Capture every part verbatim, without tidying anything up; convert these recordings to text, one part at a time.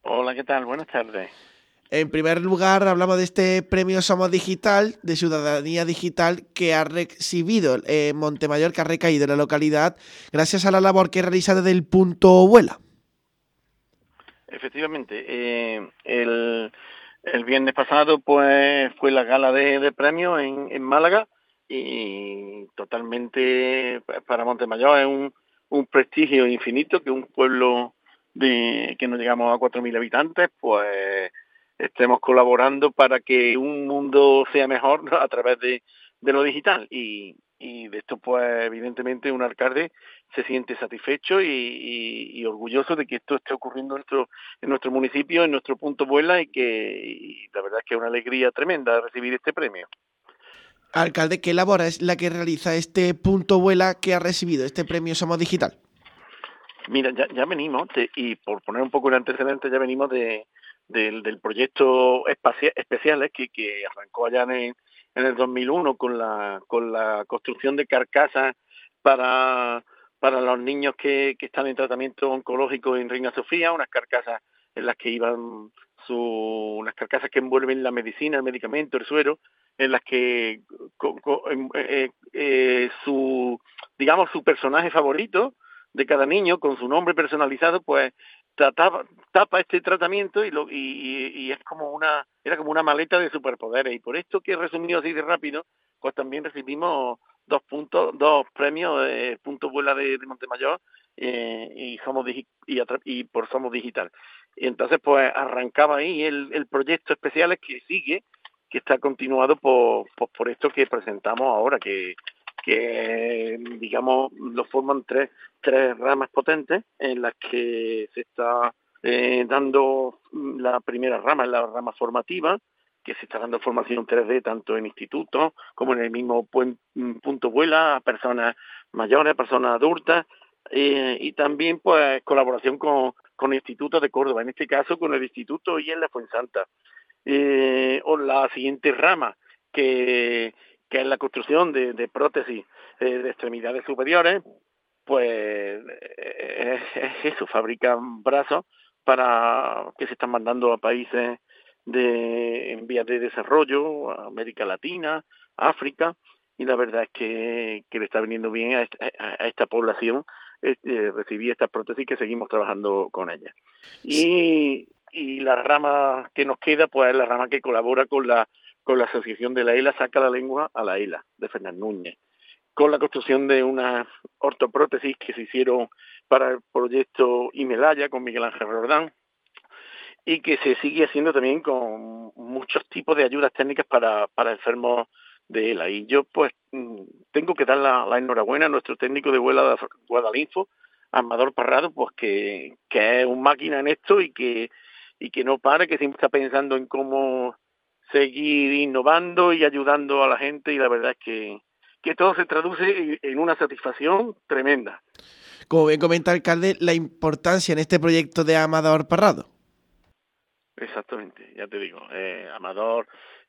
Hola, ¿qué tal? Buenas tardes. En primer lugar, hablamos de este premio Somos Digital, de ciudadanía digital, que ha recibido eh, Montemayor, que ha recaído en la localidad, gracias a la labor que realiza desde el Punto Vuela. Efectivamente, eh, el, el viernes pasado pues fue la gala de, de premios en, en Málaga y totalmente para Montemayor es un, un prestigio infinito que un pueblo de que no llegamos a cuatro mil habitantes pues estemos colaborando para que un mundo sea mejor, ¿no?, a través de, de lo digital y, y de esto pues evidentemente un alcalde se siente satisfecho y, y, y orgulloso de que esto esté ocurriendo en nuestro, en nuestro municipio, en nuestro punto Vuela y que y la verdad es que es una alegría tremenda recibir este premio. Alcalde, ¿qué labor es la que realiza este Punto Vuela que ha recibido este premio Somos Digital? Mira, ya, ya venimos, de, y por poner un poco el antecedente, ya venimos de, del, del proyecto espacia, especiales que, que arrancó allá en el, en el dos mil uno con la, con la construcción de carcasas para, para los niños que, que están en tratamiento oncológico en Reina Sofía, unas carcasas en las que iban su, unas carcasas que envuelven la medicina, el medicamento, el suero, en las que co, co, eh, eh, su, digamos, su personaje favorito de cada niño con su nombre personalizado, pues trataba, tapa este tratamiento y, lo, y, y, y es como una, era como una maleta de superpoderes. Y por esto que he resumido así de rápido, pues también recibimos dos puntos, dos premios, eh, punto Vuela de, de Montemayor eh, y somos digi y, y por Somos Digital. Y entonces pues arrancaba ahí el, el proyecto especiales que sigue, que está continuado por, por, por esto que presentamos ahora, que que digamos lo forman tres tres ramas potentes en las que se está eh, dando la primera rama, la rama formativa, que se está dando formación tres D tanto en institutos como en el mismo punto Vuela a personas mayores, a personas adultas, eh, y también pues colaboración con, con institutos de Córdoba, en este caso con el Instituto I E L de Fuensanta. Eh, o la siguiente rama, que, que es la construcción de, de prótesis eh, de extremidades superiores, pues eh, es eso, fabrican brazos para que se están mandando a países de en vías de desarrollo, a América Latina, África, y la verdad es que, que le está viniendo bien a esta, a esta población eh, recibir estas prótesis, que seguimos trabajando con ellas. Y, y la rama que nos queda, pues es la rama que colabora con la con la asociación de la E L A, Saca la Lengua a la E L A, de Fernández Núñez, con la construcción de unas ortoprótesis que se hicieron para el proyecto Himalaya con Miguel Ángel Rodán y que se sigue haciendo también con muchos tipos de ayudas técnicas para, para enfermos de E L A. Y yo pues tengo que dar la, la enhorabuena a nuestro técnico de vuela de Guadalinfo, Amador Parrado, pues que, que es un máquina en esto y que, y que no para, que siempre está pensando en cómo seguir innovando y ayudando a la gente, y la verdad es que, que todo se traduce en una satisfacción tremenda. Como bien comenta el alcalde, la importancia en este proyecto de Amador Parrado. Exactamente, ya te digo, eh, Amador,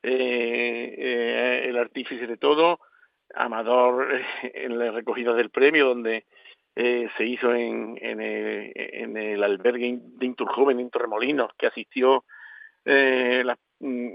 eh, eh, el artífice de todo, Amador eh, en la recogida del premio, donde eh, se hizo en, en, el, en el albergue de Inturjoven en Torremolinos, que asistió eh, la,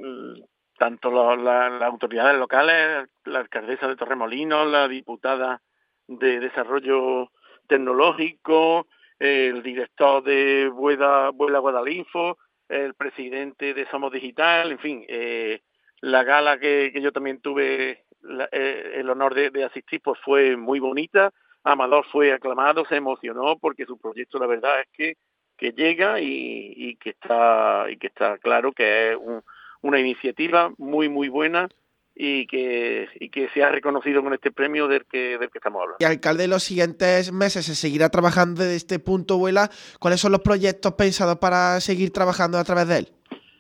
tanto las la, la autoridades locales, la alcaldesa de Torremolinos, la diputada de Desarrollo Tecnológico, el director de Vuela, Vuela Guadalinfo, el presidente de Somos Digital, en fin, eh, la gala que, que yo también tuve la, eh, el honor de, de asistir, pues fue muy bonita. Amador fue aclamado, se emocionó porque su proyecto, la verdad es que que llega y, y que está y que está claro que es un, una iniciativa muy muy buena y que y que se ha reconocido con este premio del que del que estamos Y hablando. alcalde, en los siguientes meses se seguirá trabajando desde este Punto Vuela. ¿Cuáles son los proyectos pensados para seguir trabajando a través de él?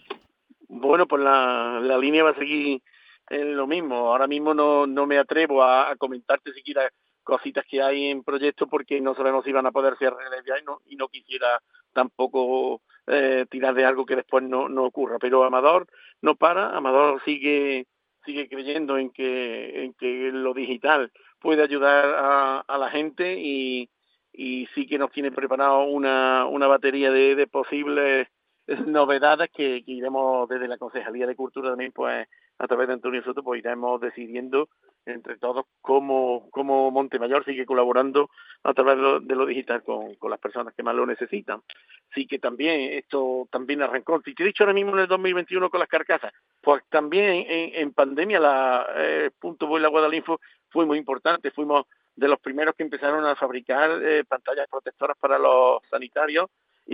Bueno, pues la, la línea va a seguir en lo mismo. Ahora mismo no, no me atrevo a, a comentarte siquiera cositas que hay en proyecto porque no sabemos si van a poder ser realidad y no, y no quisiera tampoco eh, tirar de algo que después no, no ocurra. Pero Amador no para, Amador sigue sigue creyendo en que en que lo digital puede ayudar a, a la gente y, y sí que nos tiene preparado una, una batería de, de posibles novedades que, que iremos desde la Concejalía de Cultura también, pues a través de Antonio Soto, pues iremos decidiendo entre todos cómo, cómo Montemayor sigue colaborando a través de lo, de lo digital con, con las personas que más lo necesitan. Sí que también, esto también arrancó, si te he dicho ahora mismo en el dos mil veintiuno con las carcasas, pues también en, en pandemia la eh, Punto Vuela Guadalinfo fue muy importante, fuimos de los primeros que empezaron a fabricar eh, pantallas protectoras para los sanitarios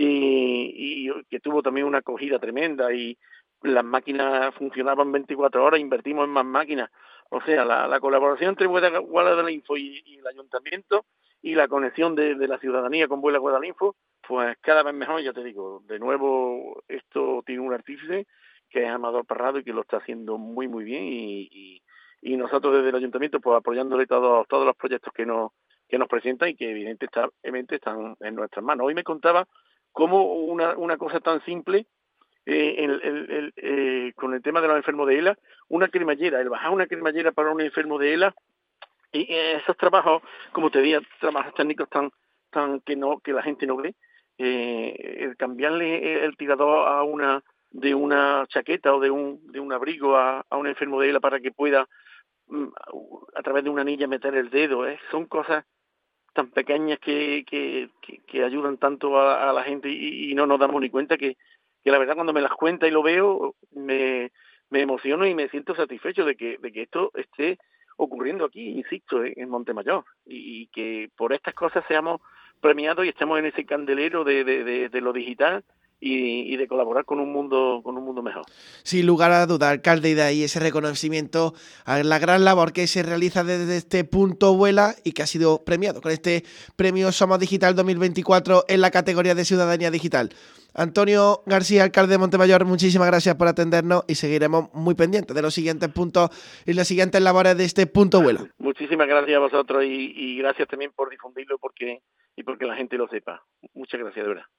y, y que tuvo también una acogida tremenda y las máquinas funcionaban veinticuatro horas, invertimos en más máquinas. O sea, la, la colaboración entre Vuela Guadalinfo y, y el ayuntamiento y la conexión de, de la ciudadanía con Vuela Guadalinfo, pues cada vez mejor, ya te digo. De nuevo, esto tiene un artífice que es Amador Parrado y que lo está haciendo muy, muy bien y, y, y nosotros desde el ayuntamiento pues apoyándole todos, todos los proyectos que nos, que nos presentan y que evidentemente están en nuestras manos. Hoy me contaba cómo una, una cosa tan simple eh, el, el, el, eh, con el tema de los enfermos de ELA, una cremallera, el bajar una cremallera para un enfermo de ELA, y esos trabajos, como te decía, trabajos técnicos tan, tan que no, que la gente no ve, eh, el cambiarle el tirador a una de una chaqueta o de un de un abrigo a, a un enfermo de ELA para que pueda a través de una anilla meter el dedo, ¿eh? Son cosas tan pequeñas que, que, que, que ayudan tanto a, a la gente y, y no nos damos ni cuenta que, que la verdad cuando me las cuenta y lo veo me, me emociono y me siento satisfecho de que, de que esto esté ocurriendo aquí, insisto, en Montemayor y, y que por estas cosas seamos premiados y estemos en ese candelero de, de, de, de lo digital y, y de colaborar con un mundo con un mundo mejor. Sin lugar a duda, alcalde, y de ahí ese reconocimiento a la gran labor que se realiza desde este Punto Vuela y que ha sido premiado con este premio Somos Digital dos mil veinticuatro en la categoría de Ciudadanía Digital. Antonio García, alcalde de Montemayor, muchísimas gracias por atendernos y seguiremos muy pendientes de los siguientes puntos y las siguientes labores de este Punto Vuela. Muchísimas gracias a vosotros y, y gracias también por difundirlo porque y porque la gente lo sepa. Muchas gracias, de verdad.